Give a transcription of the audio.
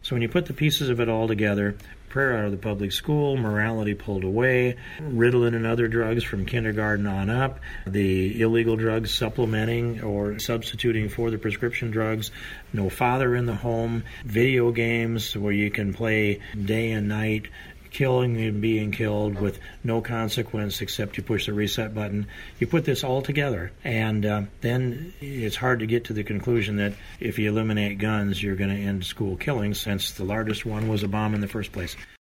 So when you put the pieces of it all together, prayer out of the public school, morality pulled away, Ritalin and other drugs from kindergarten on up, the illegal drugs supplementing or substituting for the prescription drugs, no father in the home, video games where you can play day and night, killing and being killed with no consequence except you push the reset button. You put this all together, and then it's hard to get to the conclusion that if you eliminate guns, you're going to end school killings, since the largest one was a bomb in the first place.